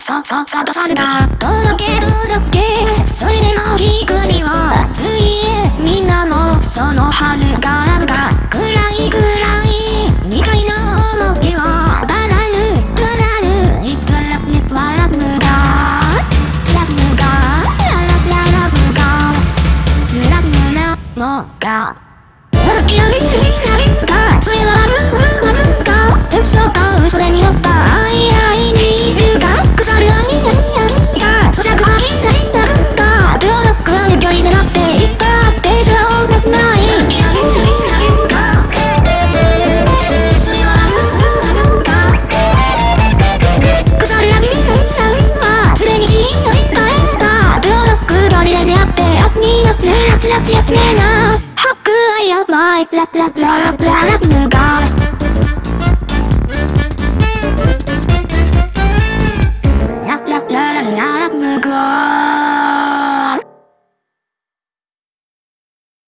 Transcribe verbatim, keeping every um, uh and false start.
さささ出された届け届けそれでも聞くにはついみんなもその春からが暗い暗いみたいな思いはバラぬバラぬいくらに笑うがラブがララララブがラブラのがキラリンリンラリンがそれはうんうんうんが嘘と嘘で匂った愛愛にいるが腐る愛愛愛が咀嚼はきないんだが秒の国距離狙っていったってしょうがないキラリンリンラリンがそれはうんうんうんが腐るラビンラリンラリンはすでに死んだいたえた秒の国距離で出会って悪になってラクラクやくれな白愛やばいラクラクララクララクムがラクラクララララクムが